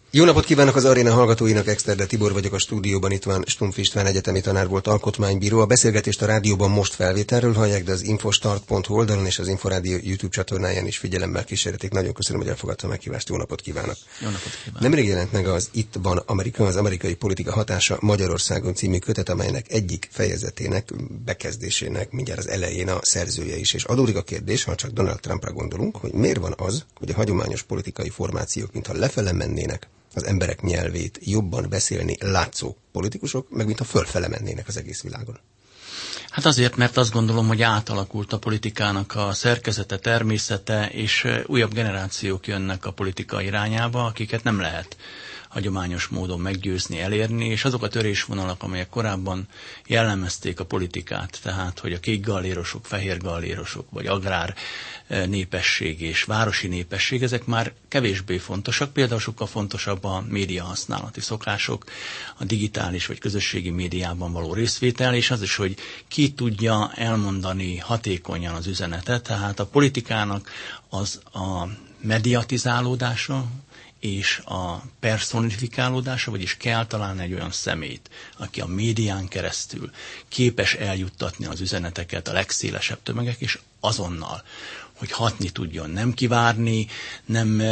Jó napot kívánok az Aréna hallgatóinak, Exterde Tibor vagyok a stúdióban, itt van Stumpf István egyetemi tanár volt, alkotmánybíró. A beszélgetést a rádióban most felvételről hallják, de az infostart.hu oldalon és az Inforádió YouTube csatornáján is figyelemmel kísérletik. Nagyon köszönöm, hogy elfogadta a meghívást. Jó napot kívánok! Jó napot kívánok! Nemrég jelent meg az Itt van Amerika, az amerikai politika hatása Magyarországon című kötet, amelynek egyik fejezetének, bekezdésének mindjárt az elején a szerzője is. És adódik a kérdés, ha csak Donald Trumpra gondolunk, hogy miért van az, hogy a hagyományos politikai formációk, mintha lefele mennének, az emberek nyelvét jobban beszélni látszó politikusok, meg mint a fölfele mennének az egész világon. Hát azért, mert azt gondolom, hogy átalakult a politikának a szerkezete, természete, és újabb generációk jönnek a politika irányába, akiket nem lehet hagyományos módon meggyőzni, elérni, és azok a törésvonalak, amelyek korábban jellemezték a politikát, tehát, hogy a kék gallérosok, fehér gallérosok, vagy agrár népesség és városi népesség, ezek már kevésbé fontosak, például sokkal fontosabb a média használati szokások, a digitális vagy közösségi médiában való részvétel, és az is, hogy ki tudja elmondani hatékonyan az üzenetet, tehát a politikának az a mediatizálódása, és a personifikálódása, vagyis kell találni egy olyan személyt, aki a médián keresztül képes eljuttatni az üzeneteket a legszélesebb tömegek, és azonnal, hogy hatni tudjon, nem kivárni, nem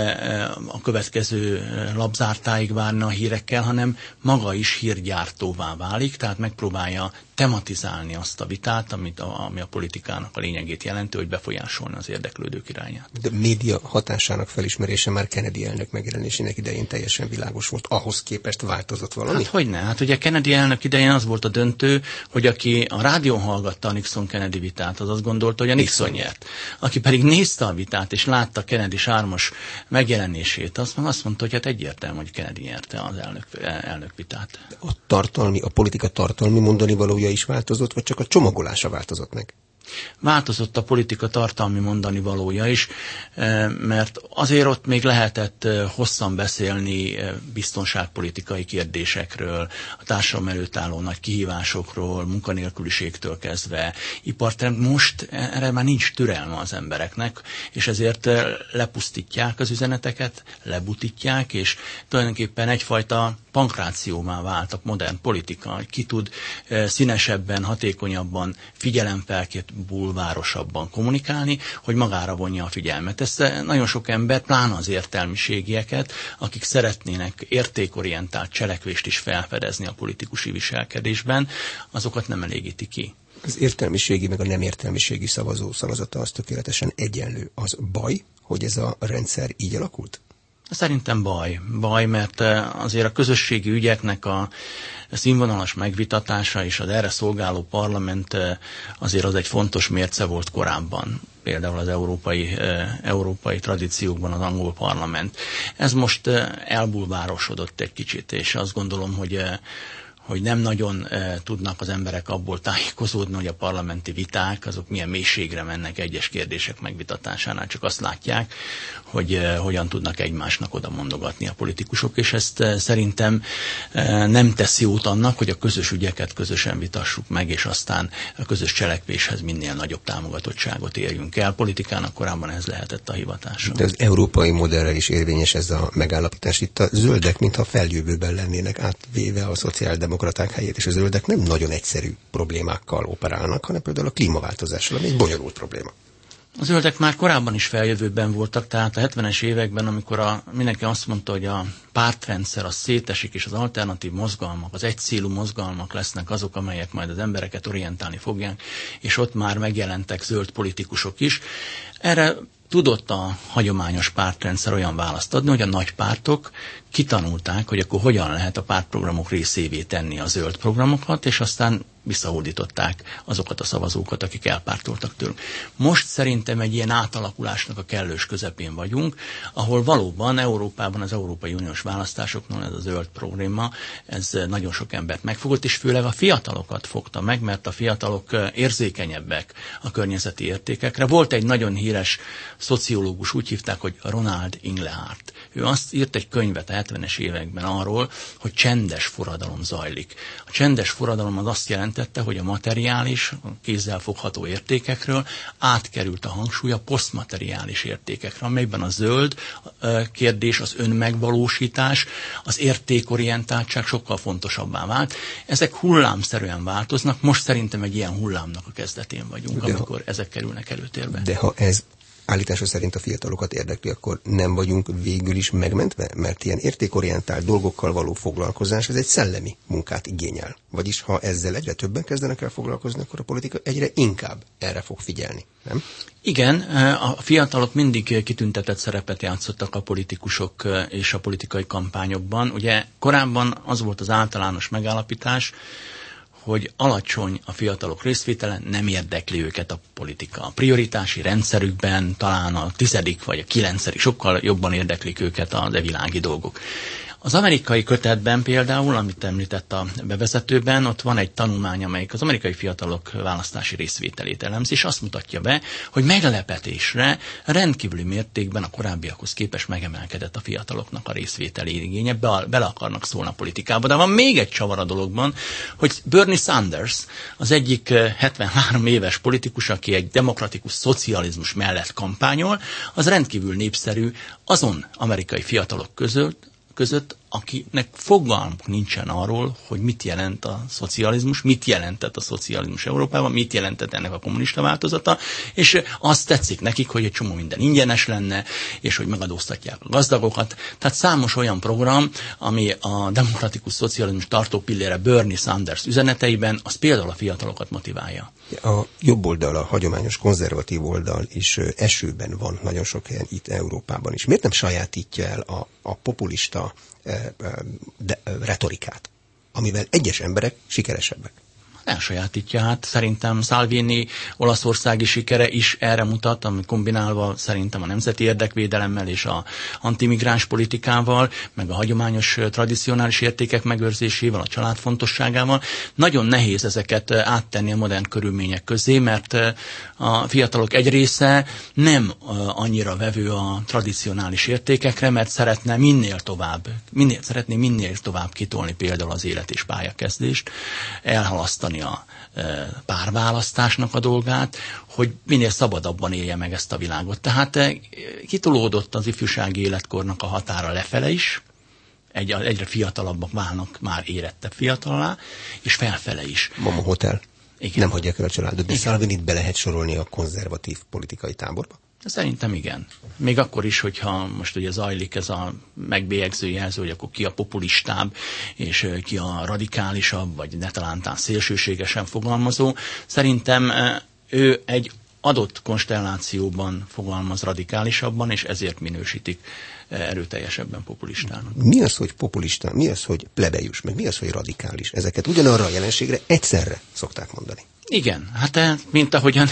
a következő labzártáig várni a hírekkel, hanem maga is hírgyártóvá válik, tehát megpróbálja tematizálni azt a vitát, ami a politikának a lényegét jelenti, hogy befolyásolni az érdeklődők irányát. De a média hatásának felismerése már Kennedy elnök megjelenésének idején teljesen világos volt. Ahhoz képest változott valami? Hát hogyne? Hát ugye Kennedy elnök idején az volt a döntő, hogy aki a rádión hallgatta a Nixon-Kennedy vitát, az azt gondolta, hogy a Nixon nyert. Aki pedig nézte a vitát, és látta Kennedy sármos megjelenését, azt mondta, hogy hát egyértelmű, hogy Kennedy nyerte az elnök vitát. A politika tartalmi mondani valója is változott, vagy csak a csomagolása változott meg? Változott a politika tartalmi mondani valója is, mert azért ott még lehetett hosszan beszélni biztonságpolitikai kérdésekről, a társadalom előtt álló nagy kihívásokról, munkanélküliségtől kezdve, iparterem. Most erre már nincs türelme az embereknek, és ezért lepusztítják az üzeneteket, lebutítják, és tulajdonképpen egyfajta pankrációvá vált a modern politika, hogy ki tud színesebben, hatékonyabban, figyelemfelkelt bulvárosabban kommunikálni, hogy magára vonja a figyelmet. Ez nagyon sok ember, pláne az értelmiségieket, akik szeretnének értékorientált cselekvést is felfedezni a politikusi viselkedésben, azokat nem elégíti ki. Az értelmiségi meg a nem értelmiségi szavazó szavazata az tökéletesen egyenlő. Az baj, hogy ez a rendszer így alakult? Szerintem baj, mert azért a közösségi ügyeknek a színvonalas megvitatása és az erre szolgáló parlament azért az egy fontos mérce volt korábban. Például az európai tradíciókban az angol parlament. Ez most elbulvárosodott egy kicsit, és azt gondolom, hogy nem nagyon tudnak az emberek abból tájékozódni, hogy a parlamenti viták, azok milyen mélységre mennek egyes kérdések megvitatásánál, csak azt látják, hogy hogyan tudnak egymásnak oda mondogatni a politikusok, és ezt szerintem nem teszi jót annak, hogy a közös ügyeket közösen vitassuk meg, és aztán a közös cselekvéshez minél nagyobb támogatottságot érjünk el. Politikának korábban ez lehetett a hivatása. De az európai modellre is érvényes ez a megállapítás. Itt a zöldek, mintha feljövőben lennének átvéve a szociáldemokraták helyét, és a zöldek nem nagyon egyszerű problémákkal operálnak, hanem például a klímaváltozással, ami egy bonyolult probléma. A zöldek már korábban is feljövőben voltak, tehát a 70-es években, amikor mindenki azt mondta, hogy a pártrendszer az szétesik, és az alternatív mozgalmak, az egycélú mozgalmak lesznek azok, amelyek majd az embereket orientálni fogják, és ott már megjelentek zöld politikusok is. Erre tudott a hagyományos pártrendszer olyan választ adni, hogy a nagy pártok kitanulták, hogy akkor hogyan lehet a pártprogramok részévé tenni a zöld programokat, és aztán visszahódították azokat a szavazókat, akik elpártoltak tőlük. Most szerintem egy ilyen átalakulásnak a kellős közepén vagyunk, ahol valóban Európában az Európai Uniós választásoknál ez a zöld probléma, ez nagyon sok embert megfogott, és főleg a fiatalokat fogta meg, mert a fiatalok érzékenyebbek a környezeti értékekre. Volt egy nagyon híres szociológus, úgy hívták, hogy Ronald Inglehart. Ő azt írt egy könyvet a 70-es években arról, hogy csendes forradalom zajlik. A csendes forradalom az azt jelenti, említette, hogy a materiális, a kézzel fogható értékekről átkerült a hangsúly a posztmateriális értékekre, amelyben a zöld kérdés, az önmegvalósítás, az értékorientáltság sokkal fontosabbá vált. Ezek hullámszerűen változnak, most szerintem egy ilyen hullámnak a kezdetén vagyunk, amikor ezek kerülnek előtérbe. De ha ez állítása szerint a fiatalokat érdekli, akkor nem vagyunk végül is megmentve, mert ilyen értékorientált dolgokkal való foglalkozás, ez egy szellemi munkát igényel. Vagyis ha ezzel egyre többen kezdenek el foglalkozni, akkor a politika egyre inkább erre fog figyelni, nem? Igen, a fiatalok mindig kitüntetett szerepet játszottak a politikusok és a politikai kampányokban. Ugye korábban az volt az általános megállapítás, hogy alacsony a fiatalok részvétele, nem érdekli őket a politika. A prioritási rendszerükben talán a 10. vagy a 9. sokkal jobban érdeklik őket az világi dolgok. Az amerikai kötetben például, amit említett a bevezetőben, ott van egy tanulmány, amelyik az amerikai fiatalok választási részvételét elemzi, és azt mutatja be, hogy meglepetésre rendkívüli mértékben a korábbiakhoz képest megemelkedett a fiataloknak a részvételi igénye, bele akarnak szólni a politikába. De van még egy csavar a dologban, hogy Bernie Sanders, az egyik 73 éves politikus, aki egy demokratikus szocializmus mellett kampányol, az rendkívül népszerű azon amerikai fiatalok között, akinek fogalmuk nincsen arról, hogy mit jelent a szocializmus, mit jelentett a szocializmus Európában, mit jelentett ennek a kommunista változata, és azt tetszik nekik, hogy egy csomó minden ingyenes lenne, és hogy megadóztatják a gazdagokat. Tehát számos olyan program, ami a demokratikus szocializmus tartó pillére Bernie Sanders üzeneteiben, az például a fiatalokat motiválja. A jobb oldal, a hagyományos konzervatív oldal is esőben van nagyon sok helyen itt Európában is. Miért nem sajátítja el a populista retorikát, amivel egyes emberek sikeresebbek? Elsajátítja, hát szerintem Salvini olaszországi sikere is erre mutat, ami kombinálva szerintem a nemzeti érdekvédelemmel és a antimigráns politikával, meg a hagyományos tradicionális értékek megőrzésével, a család fontosságával. Nagyon nehéz ezeket áttenni a modern körülmények közé, mert a fiatalok egy része nem annyira vevő a tradicionális értékekre, mert szeretné minél tovább kitolni például az élet- és pályakezdést, elhalasztani a párválasztásnak a dolgát, hogy minél szabadabban élje meg ezt a világot. Tehát kitolódott az ifjúsági életkornak a határa lefele is, egyre fiatalabbak válnak már érettebb fiatallá, és felfele is. Mama Hotel. Igen. Nem hagyják el a családot, de Salvinit be lehet sorolni a konzervatív politikai táborba? Szerintem igen. Még akkor is, hogyha most ugye zajlik ez a megbélyegző jelző, hogy akkor ki a populistább, és ki a radikálisabb, vagy netalántán szélsőségesen fogalmazó. Szerintem ő egy adott konstellációban fogalmaz radikálisabban, és ezért minősítik erőteljesebben populistának. Mi az, hogy populista, mi az, hogy plebejus, meg mi az, hogy radikális? Ezeket ugyanarra a jelenségre egyszerre szokták mondani. Igen, hát mint ahogyan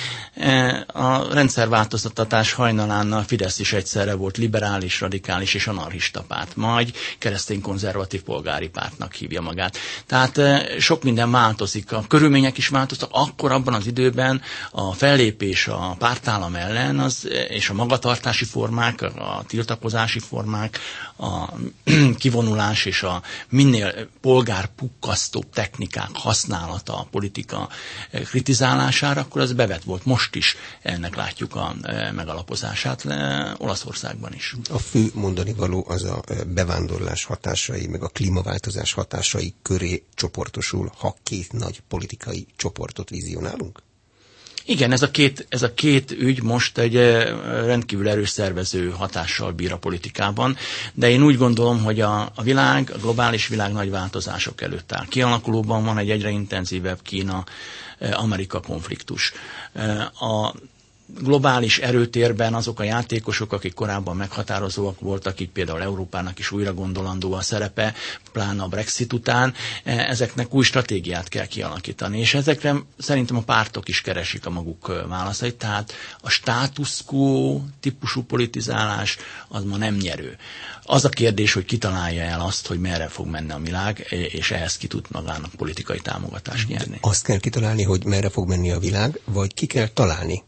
a rendszerváltoztatás hajnalán a Fidesz is egyszerre volt liberális, radikális és anarchista párt, majd keresztény-konzervatív polgári pártnak hívja magát. Tehát sok minden változik, a körülmények is változtak, akkor abban az időben a fellépés a pártállam ellen és a magatartási formák, a tiltakozási formák, a kivonulás és a minél polgárpukkasztóbb technikák használata a politika kritizálására, akkor az bevett volt. Most is ennek látjuk a megalapozását Olaszországban is. A fő mondani való az a bevándorlás hatásai, meg a klímaváltozás hatásai köré csoportosul, ha két nagy politikai csoportot vizionálunk? Igen, ez a két ügy most egy rendkívül erős szervező hatással bír a politikában, de én úgy gondolom, hogy a globális világ nagy változások előtt áll. Kialakulóban van egy egyre intenzívebb Kína-Amerika konfliktus. A globális erőtérben azok a játékosok, akik korábban meghatározóak voltak, így például Európának is újra gondolandó a szerepe, pláne a Brexit után, ezeknek új stratégiát kell kialakítani, és ezekre szerintem a pártok is keresik a maguk válaszait, tehát a status quo típusú politizálás az ma nem nyerő. Az a kérdés, hogy ki találja el azt, hogy merre fog menni a világ, és ehhez ki tud magának politikai támogatást nyerni. Azt kell kitalálni, hogy merre fog menni a világ, vagy ki kell találni, hogy a politikai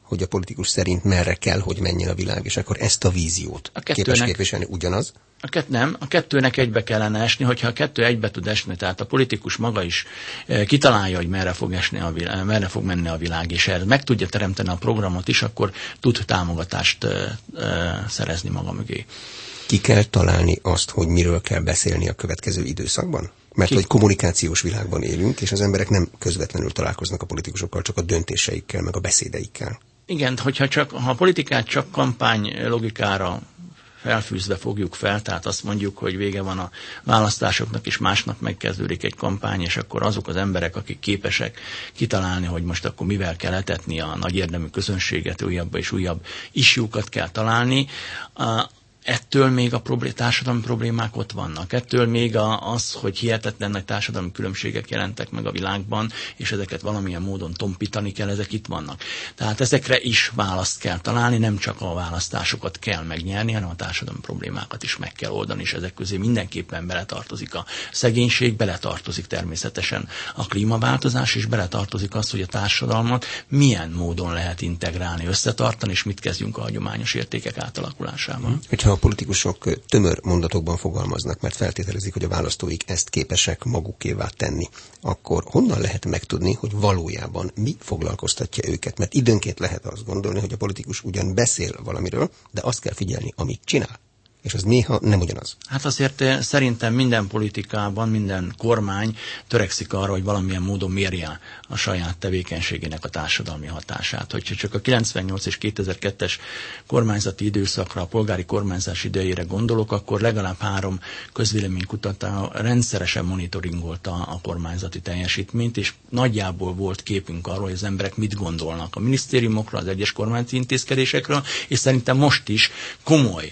politikus szerint merre kell, hogy menjen a világ, és akkor ezt a víziót képes képviselni, ugyanaz? A kettőnek egybe kellene esni, hogyha a kettő egybe tud esni, tehát a politikus maga is kitalálja, hogy merre fog menni a világ, és erre meg tudja teremteni a programot is, akkor tud támogatást szerezni maga mögé. Ki kell találni azt, hogy miről kell beszélni a következő időszakban? Mert hogy kommunikációs világban élünk, és az emberek nem közvetlenül találkoznak a politikusokkal, csak a döntéseikkel, meg a beszédeikkel. Igen, ha a politikát csak kampány logikára felfűzve fogjuk fel, tehát azt mondjuk, hogy vége van a választásoknak, és másnap megkezdődik egy kampány, és akkor azok az emberek, akik képesek kitalálni, hogy most akkor mivel kell etetni a nagy érdemű közönséget, újabb és újabb issue-kat kell találni, ettől még a társadalmi problémák ott vannak. Ettől még az, hogy hihetetlen nagy társadalmi különbségek jelentek meg a világban, és ezeket valamilyen módon tompítani kell, ezek itt vannak. Tehát ezekre is választ kell találni, nem csak a választásokat kell megnyerni, hanem a társadalmi problémákat is meg kell oldani, és ezek közé mindenképpen beletartozik a szegénység, beletartozik természetesen a klímaváltozás, és beletartozik az, hogy a társadalmat milyen módon lehet integrálni, összetartani, és mit kezdjünk a hagyományos értékek átalakulásával. Hogyha a politikusok tömör mondatokban fogalmaznak, mert feltételezik, hogy a választóik ezt képesek magukévá tenni, akkor honnan lehet megtudni, hogy valójában mi foglalkoztatja őket? Mert időnként lehet azt gondolni, hogy a politikus ugyan beszél valamiről, de azt kell figyelni, amit csinál. És az néha nem ugyanaz. Hát azért szerintem minden politikában, minden kormány törekszik arra, hogy valamilyen módon mérje a saját tevékenységének a társadalmi hatását. Hogyha csak a 98 és 2002-es kormányzati időszakra, a polgári kormányzás idejére gondolok, akkor legalább 3 közvéleménykutató rendszeresen monitoringolta a kormányzati teljesítményt, és nagyjából volt képünk arról, hogy az emberek mit gondolnak a minisztériumokról, az egyes kormányzati intézkedésekről, és szerintem most is komoly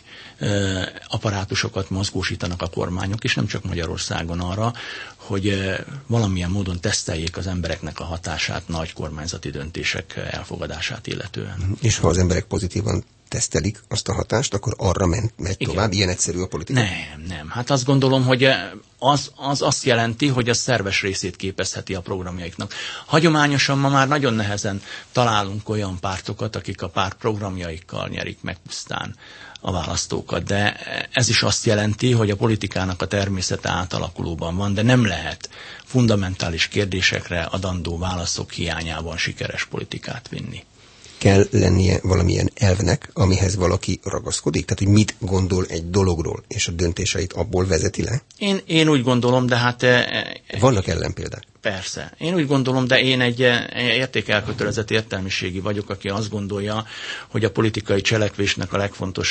apparátusokat mozgósítanak a kormányok, és nem csak Magyarországon arra, hogy valamilyen módon teszteljék az embereknek a hatását nagy kormányzati döntések elfogadását illetően. És ha az emberek pozitívan tesztelik azt a hatást, akkor arra megy tovább? Ilyen egyszerű a politika? Nem. Hát azt gondolom, hogy az azt jelenti, hogy az szerves részét képezheti a programjaiknak. Hagyományosan ma már nagyon nehezen találunk olyan pártokat, akik a párt programjaikkal nyerik meg pusztán a választókat, de ez is azt jelenti, hogy a politikának a természete átalakulóban van, de nem lehet fundamentális kérdésekre adandó válaszok hiányában sikeres politikát vinni. Kell lennie valamilyen elvnek, amihez valaki ragaszkodik? Tehát, hogy mit gondol egy dologról, és a döntéseit abból vezeti le? Én úgy gondolom, de hát... Vannak ellenpéldák? Persze. Én úgy gondolom, de én egy értékelkötelezett értelmiségi vagyok, aki azt gondolja, hogy a politikai cselekvésnek a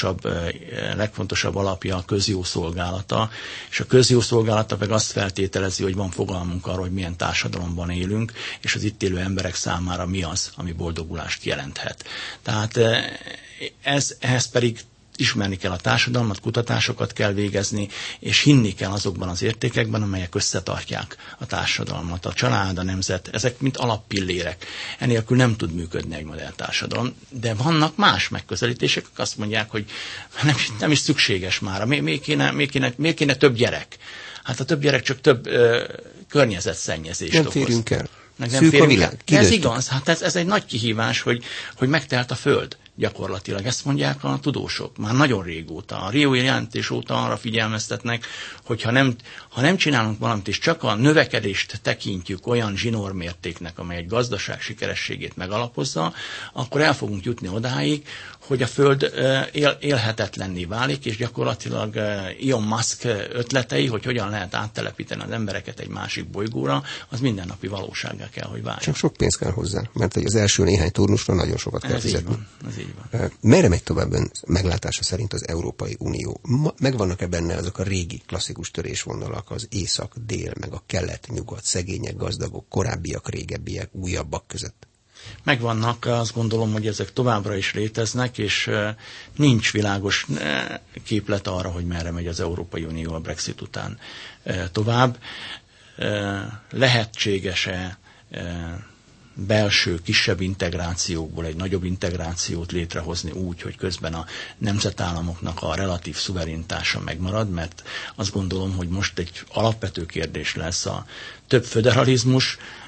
legfontosabb alapja a közjó szolgálata, és a közjó szolgálata meg azt feltételezi, hogy van fogalmunk arról, hogy milyen társadalomban élünk, és az itt élő emberek számára mi az, ami boldogulást jelenthet. Tehát ehhez pedig ismerni kell a társadalmat, kutatásokat kell végezni, és hinni kell azokban az értékekben, amelyek összetartják a társadalmat, a család, a nemzet, ezek mint alappillérek. Enélkül nem tud működni egy modern társadalom, de vannak más megközelítések, akik azt mondják, hogy nem is szükséges már, miért kéne több gyerek? Hát a több gyerek csak több környezetszennyezést okoz. Nem férünk el. Szűk a világ. Ez igaz, hát ez egy nagy kihívás, hogy megtelt a föld. Gyakorlatilag ezt mondják a tudósok már nagyon régóta. A Riói jelentés óta arra figyelmeztetnek, hogy ha nem csinálunk valamit, és csak a növekedést tekintjük olyan zsinórmértéknek, amely egy gazdaság sikerességét megalapozza, akkor el fogunk jutni odáig, hogy a Föld élhetetlenné válik, és gyakorlatilag Elon Musk ötletei, hogy hogyan lehet áttelepíteni az embereket egy másik bolygóra, az mindennapi valósággá kell, hogy váljon. Csak sok pénz kell hozzá, mert az első néhány turnusra nagyon sokat kell fizetni. Ez így van. Merre megy tovább ön meglátása szerint az Európai Unió? Megvannak-e benne azok a régi klasszikus törésvonalak, az észak-dél, meg a kelet-nyugat, szegények, gazdagok, korábbiak, régebbiek, újabbak között? Megvannak, azt gondolom, hogy ezek továbbra is léteznek, és nincs világos képlet arra, hogy merre megy az Európai Unió a Brexit után tovább. Lehetséges-e belső, kisebb integrációkból egy nagyobb integrációt létrehozni úgy, hogy közben a nemzetállamoknak a relatív szuverenitása megmarad, mert azt gondolom, hogy most egy alapvető kérdés lesz a több föderalizmus,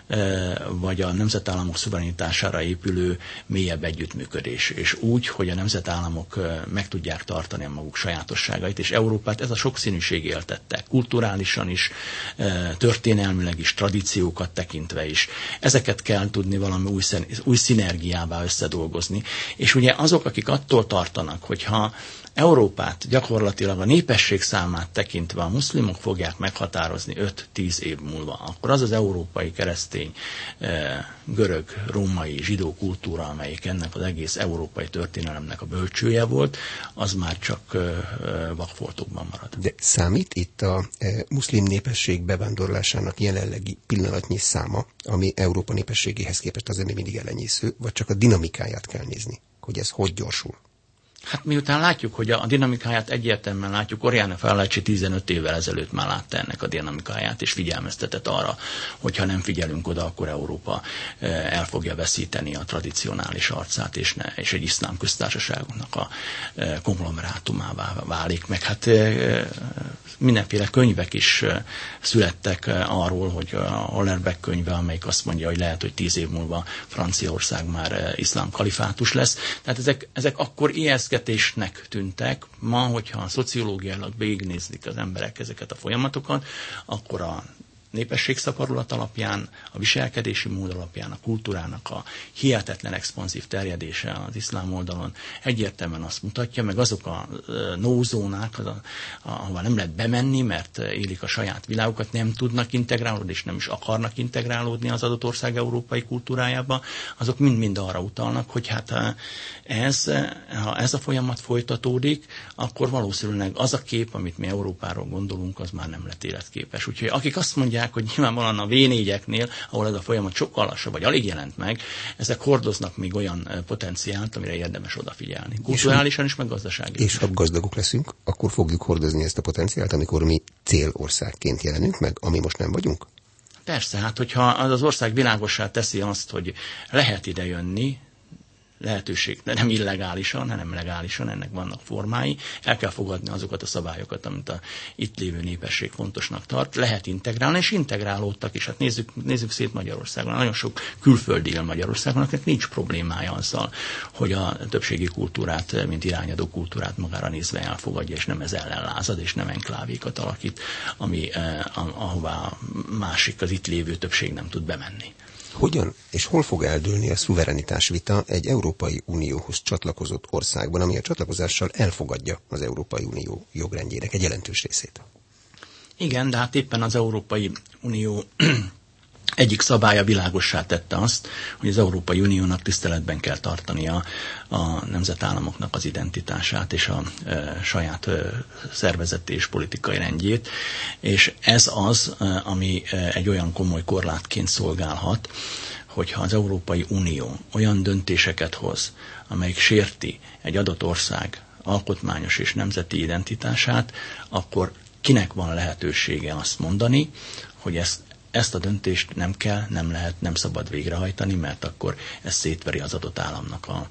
vagy a nemzetállamok szuverenitására épülő mélyebb együttműködés. És úgy, hogy a nemzetállamok meg tudják tartani a maguk sajátosságait, és Európát ez a sokszínűség éltette, kulturálisan is, történelmileg is, tradíciókat tekintve is. Ezeket kell tudni valami új szinergiává összedolgozni. És ugye azok, akik attól tartanak, hogyha Európát gyakorlatilag a népesség számát tekintve a muszlimok fogják meghatározni 5-10 év múlva, akkor az az európai, keresztény, görög, római, zsidó kultúra, amelyik ennek az egész európai történelemnek a bölcsője volt, az már csak vakfoltokban marad. De számít itt a muszlim népesség bevándorlásának jelenlegi pillanatnyi száma, ami Európa népességéhez képest azért még mindig elenyésző, vagy csak a dinamikáját kell nézni, hogy ez hogy gyorsul? Hát miután látjuk, hogy a dinamikáját egyértelműen látjuk, Oriana Fallaci 15 évvel ezelőtt már látta ennek a dinamikáját, és figyelmeztetett arra, hogyha nem figyelünk oda, akkor Európa el fogja veszíteni a tradicionális arcát, és egy iszlám köztársaságoknak a konglomerátumává válik. Meg hát mindenféle könyvek is születtek arról, hogy a Hollerbeck könyve, amelyik azt mondja, hogy lehet, hogy 10 év múlva Franciaország már iszlám kalifátus lesz. Tehát ezek akkor ijesztgetésnek tűntek. Ma, hogyha szociológiailag végignézik az emberek ezeket a folyamatokat, akkor a népességszaporulat alapján, a viselkedési mód alapján, a kultúrának a hihetetlen expanzív terjedése az iszlám oldalon egyértelműen azt mutatja, meg azok a no-zónák, ahova nem lehet bemenni, mert élik a saját világukat, nem tudnak integrálódni, és nem is akarnak integrálódni az adott ország európai kultúrájába, azok mind-mind arra utalnak, hogy hát ha ez a folyamat folytatódik, akkor valószínűleg az a kép, amit mi Európáról gondolunk, az már nem lett életképes. Úgyhogy akik azt mondják, hogy nyilvánvalóan a V4-eknél, ahol ez a folyamat sokkal lassabb, vagy alig jelent meg, ezek hordoznak még olyan potenciált, amire érdemes odafigyelni. Kulturálisan is, meg gazdaságilag. És ha gazdagok leszünk, akkor fogjuk hordozni ezt a potenciált, amikor mi célországként jelenünk meg, ami most nem vagyunk? Persze, hát hogyha az ország világossá teszi azt, hogy lehet ide jönni, lehetőség, de nem illegálisan, hanem legálisan, ennek vannak formái. El kell fogadni azokat a szabályokat, amit a itt lévő népesség fontosnak tart. Lehet integrálni, és integrálódtak is. Hát nézzük szét Magyarországon. Nagyon sok külföldi él Magyarországon, akinek nincs problémája azzal, hogy a többségi kultúrát, mint irányadó kultúrát magára nézve elfogadja, és nem ez ellen lázad, és nem enklávékat alakít, ahová másik, az itt lévő többség nem tud bemenni. Hogyan és hol fog eldőlni a szuverenitás vita egy Európai Unióhoz csatlakozott országban, ami a csatlakozással elfogadja az Európai Unió jogrendjének egy jelentős részét? Igen, de hát éppen az Európai Unió egyik szabálya világossá tette azt, hogy az Európai Uniónak tiszteletben kell tartania a nemzetállamoknak az identitását és a saját szervezeti és politikai rendjét, és ez az, ami egy olyan komoly korlátként szolgálhat, hogyha az Európai Unió olyan döntéseket hoz, amelyik sérti egy adott ország alkotmányos és nemzeti identitását, akkor kinek van lehetősége azt mondani, hogy ezt a döntést nem kell, nem lehet, nem szabad végrehajtani, mert akkor ez szétveri az adott államnak a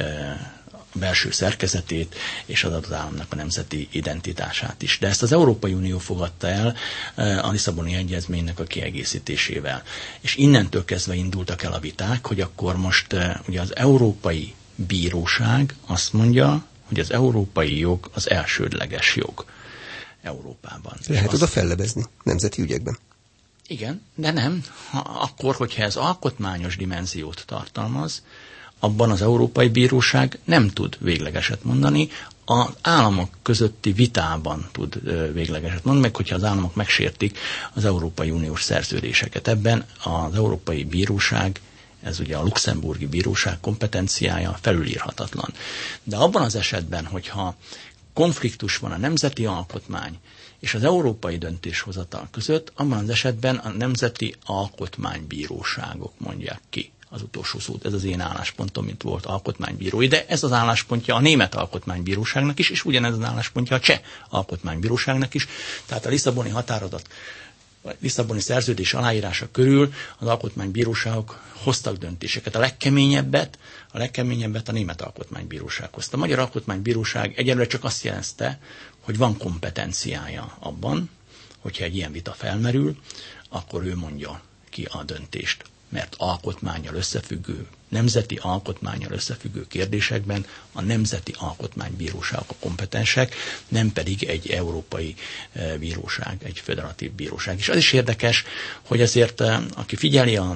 belső szerkezetét, és az adott államnak a nemzeti identitását is. De ezt az Európai Unió fogadta el a Lisszaboni Egyezménynek a kiegészítésével. És innentől kezdve indultak el a viták, hogy akkor most ugye az Európai Bíróság azt mondja, hogy az európai jog az elsődleges jog Európában. Lehet oda fellebezni nemzeti ügyekben. Igen, de nem. Akkor, hogyha ez alkotmányos dimenziót tartalmaz, abban az Európai Bíróság nem tud véglegeset mondani, az államok közötti vitában tud véglegeset mondani, meg hogyha az államok megsértik az Európai Uniós szerződéseket. Ebben az Európai Bíróság, ez ugye a luxemburgi bíróság kompetenciája felülírhatatlan. De abban az esetben, hogyha konfliktus van a nemzeti alkotmány és az európai döntéshozatal között, abban az esetben a nemzeti alkotmánybíróságok mondják ki az utolsó szót. Ez az én álláspontom, mint volt alkotmánybírói, de ez az álláspontja a német alkotmánybíróságnak is, és ugyanez az álláspontja a cseh alkotmánybíróságnak is. Tehát a Lisszaboni határozat, a Lisszaboni szerződés aláírása körül az alkotmánybíróságok hoztak döntéseket. A legkeményebbet a német alkotmánybíróság hozta. A magyar alkotmánybíróság egyelőre csak azt jelezte, hogy van kompetenciája abban, hogyha egy ilyen vita felmerül, akkor ő mondja ki a döntést. Mert alkotmánnyal összefüggő, nemzeti alkotmánnyal összefüggő kérdésekben a Nemzeti Alkotmánybíróságok a kompetensek, nem pedig egy európai bíróság, egy föderatív bíróság. És az is érdekes, hogy azért aki figyeli a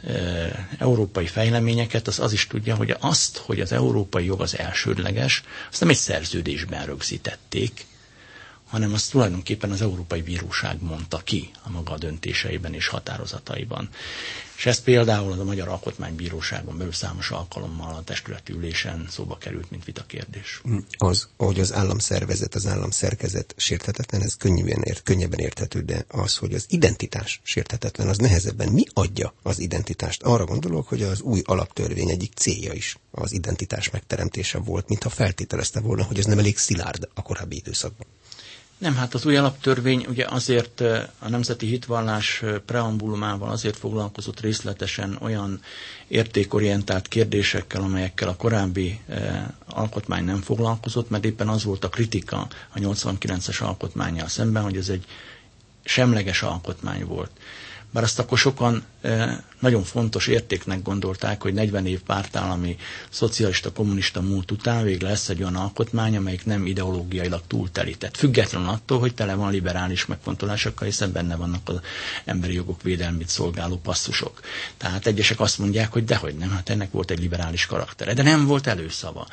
európai fejleményeket, az is tudja, hogy hogy az európai jog az elsődleges, azt nem egy szerződésben rögzítették, hanem azt tulajdonképpen az Európai Bíróság mondta ki a maga döntéseiben és határozataiban. És ez például a Magyar Alkotmánybíróságon belül számos alkalommal a testületi ülésen szóba került, mint vitakérdés. Az, hogy az államszervezet, az államszerkezet sérthetetlen, ez könnyebben érthető, de az, hogy az identitás sérthetetlen, az nehezebben. Mi adja az identitást? Arra gondolok, hogy az új alaptörvény egyik célja is az identitás megteremtése volt, mintha feltételezte volna, hogy ez nem elég szilárd a korábbi időszakban. Nem, hát az új alaptörvény ugye azért a nemzeti hitvallás preambulumával azért foglalkozott részletesen olyan értékorientált kérdésekkel, amelyekkel a korábbi alkotmány nem foglalkozott, mert éppen az volt a kritika a 89-es alkotmánnyal szemben, hogy ez egy semleges alkotmány volt. Bár azt akkor sokan nagyon fontos értéknek gondolták, hogy 40 év pártállami szocialista-kommunista múlt után végre lesz egy olyan alkotmány, amelyik nem ideológiailag túltelített. Függetlenül attól, hogy tele van liberális megfontolásokkal, hiszen benne vannak az emberi jogok védelmét szolgáló passzusok. Tehát egyesek azt mondják, hogy dehogy nem, hát ennek volt egy liberális karaktere. De nem volt előszava,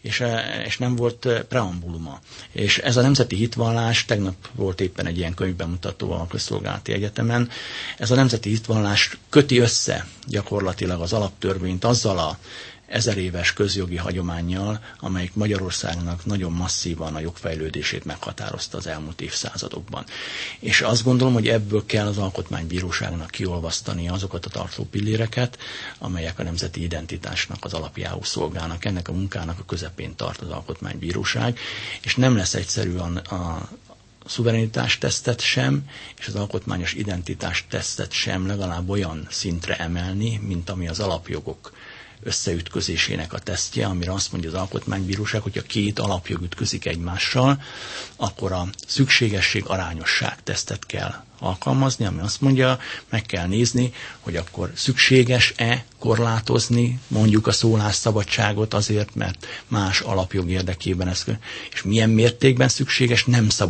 és nem volt preambuluma. És ez a nemzeti hitvallás, tegnap volt éppen egy ilyen könyvbemutató a Közszolgálati Egyetemen, ez a nemzeti hitvallás köti össze gyakorlatilag az alaptörvényt azzal a 1000 éves közjogi hagyománnyal, amelyik Magyarországnak nagyon masszívan a jogfejlődését meghatározta az elmúlt évszázadokban. És azt gondolom, hogy ebből kell az Alkotmánybíróságnak kiolvasztani azokat a tartó pilléreket, amelyek a nemzeti identitásnak az alapjául szolgálnak. Ennek a munkának a közepén tart az Alkotmánybíróság, és nem lesz egyszerű a szuverenitás tesztet sem, és az alkotmányos identitás tesztet sem legalább olyan szintre emelni, mint ami az alapjogok összeütközésének a tesztje, amire azt mondja az Alkotmánybíróság, hogy a két alapjog ütközik egymással, akkor a szükségesség arányosság tesztet kell alkalmazni, ami azt mondja, meg kell nézni, hogy akkor szükséges-e korlátozni mondjuk a szólásszabadságot azért, mert más alapjog érdekében ez, és milyen mértékben szükséges,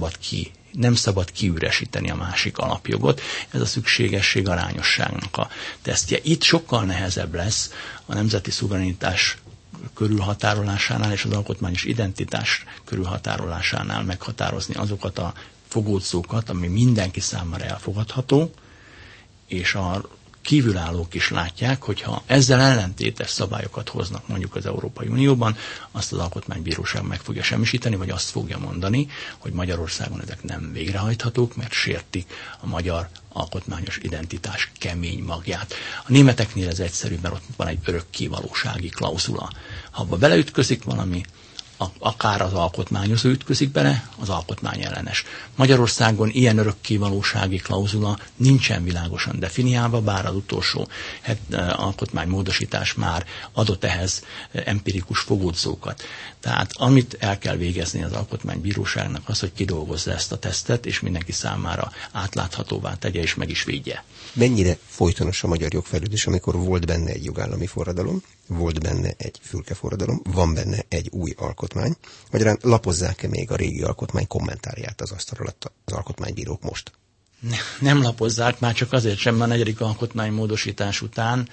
nem szabad kiüresíteni a másik alapjogot. Ez a szükségesség arányosságnak a tesztje. Itt sokkal nehezebb lesz a nemzeti szuverenitás körülhatárolásánál és az alkotmányos identitás körülhatárolásánál meghatározni azokat a fogódzókat, ami mindenki számára elfogadható, és a kívülállók is látják, hogyha ezzel ellentétes szabályokat hoznak mondjuk az Európai Unióban, azt az Alkotmánybíróság meg fogja semmisíteni, vagy azt fogja mondani, hogy Magyarországon ezek nem végrehajthatók, mert sértik a magyar alkotmányos identitás kemény magját. A németeknél ez egyszerű, mert ott van egy örökkévalósági klauzula. Ha abba beleütközik valami, akár az alkotmányozó ütközik bele, az alkotmány ellenes. Magyarországon ilyen örökkévalósági klauzula nincsen világosan definiálva, bár az utolsó alkotmánymódosítás már adott ehhez empirikus fogódzókat. Tehát amit el kell végezni az Alkotmánybíróságnak az, hogy kidolgozza ezt a tesztet, és mindenki számára átláthatóvá tegye, és meg is védje. Mennyire folytonos a magyar jogfejlődés, amikor volt benne egy jogállami forradalom, volt benne egy fülkeforradalom, van benne egy új alkotmány. Magyarán lapozzák-e még a régi alkotmány kommentárját az asztal alatt az alkotmánybírók most? Nem lapozzák, már csak azért sem, a 4. alkotmánymódosítás után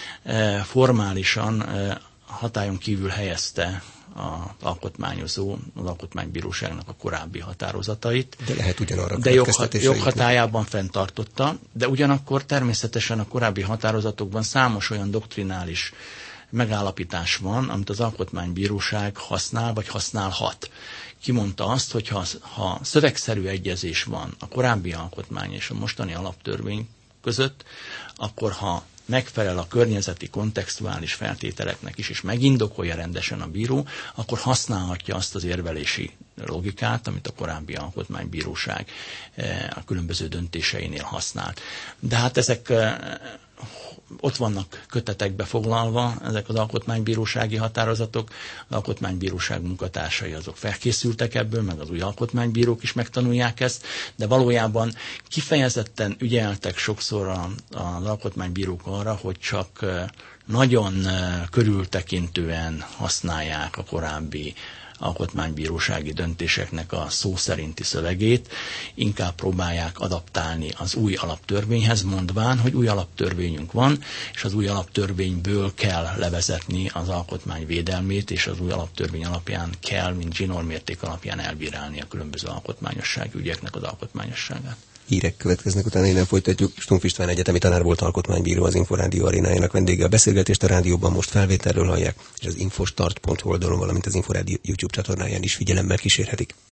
formálisan hatályon kívül helyezte az alkotmányozó, az Alkotmánybíróságnak a korábbi határozatait. De lehet ugyanarra de joghatályában fenntartotta, de ugyanakkor természetesen a korábbi határozatokban számos olyan doktrinális megállapítás van, amit az Alkotmánybíróság használ, vagy használhat. Kimondta azt, hogy ha szövegszerű egyezés van a korábbi alkotmány és a mostani alaptörvény között, akkor ha megfelel a környezeti kontextuális feltételeknek is, és megindokolja rendesen a bíró, akkor használhatja azt az érvelési logikát, amit a korábbi alkotmánybíróság a különböző döntéseinél használt. De hát ezek ott vannak kötetekbe foglalva, ezek az alkotmánybírósági határozatok, az alkotmánybíróság munkatársai azok felkészültek ebből, meg az új alkotmánybírók is megtanulják ezt, de valójában kifejezetten ügyeltek sokszor az alkotmánybírók arra, hogy csak nagyon körültekintően használják a korábbi alkotmánybírósági döntéseknek a szó szerinti szövegét, inkább próbálják adaptálni az új alaptörvényhez, mondván, hogy új alaptörvényünk van, és az új alaptörvényből kell levezetni az alkotmány védelmét, és az új alaptörvény alapján kell, mint zsinórmérték alapján elbírálni a különböző alkotmányossági ügyeknek az alkotmányosságát. Hírek következnek, utána innen folytatjuk. Stumpf István egyetemi tanár volt, alkotmánybíró, az Inforádió arénájának vendége. A beszélgetést a rádióban most felvételről hallják, és az infostart.hu oldalon, valamint az Inforádió YouTube csatornáján is figyelemmel kísérhetik.